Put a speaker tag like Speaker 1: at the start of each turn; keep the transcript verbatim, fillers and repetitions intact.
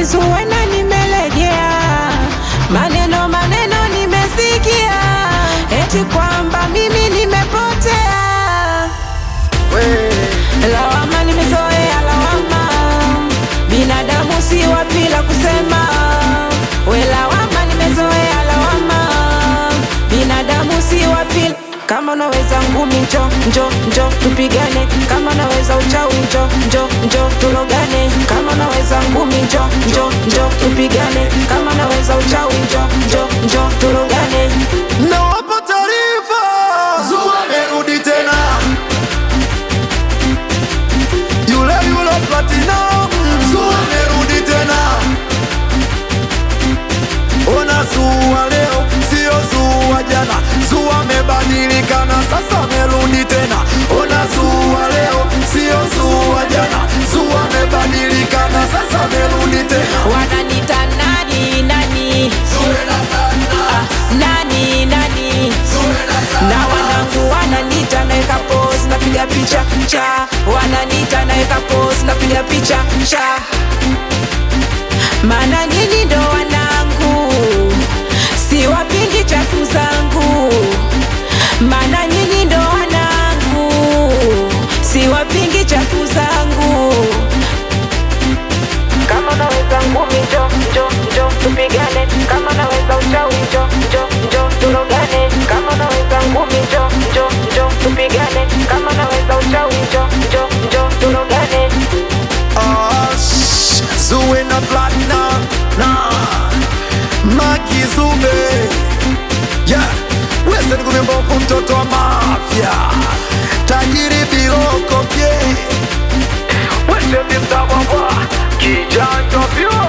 Speaker 1: Zuwena nimelegea, maneno maneno nimesikia, eti kwamba mimi nimepotea. Lawama nimezoea lawama, binadamu si wa bila kusema. We lawama nimezoea lawama, binadamu si wa bila. Kama unaweza ngumi njo njo njo tupigane, kama unaweza uchawi njo njo njo tulogane, kama unaweza ngumi njo njo njo tupigane, kama unaweza uchawi njo njo njo tulogane.
Speaker 2: Na wapo taarifa Zuwa amerudi tena, yule yule Platinum. Zuwa amerudi tena, ona Zuwa leo sio Zuwa jana. Zuwa amebadilika na sasa amerudi tena. Ona Zuwa leo sio Zuwa jana. Zuwa amebadilika na sasa amerudi tena.
Speaker 1: Wananita nani nani, ah, nani nani, na wanangu wananita naeka pose napiga picha cha, wananita naeka pose napiga picha cha. Mana nyinyi ndo wanangu, si wapingi chafu zangu. Mana nyinyi ndo wanangu, si wapingi chafu zangu. Kama unaweza ngumi njo njo njo tupigane, kama unaweza uchawi njo njo njo tulogane, kama unaweza ngumi njo njo njo tupigane, kama unaweza uchawi njo njo njo tulogane.
Speaker 2: Ah, Zuwe na Platinum na Maki Zube, yeah. Wese nikume mbovu mtoto wa mafia, tajiri biloko pye, wese ni mtawawa kijanja pyo.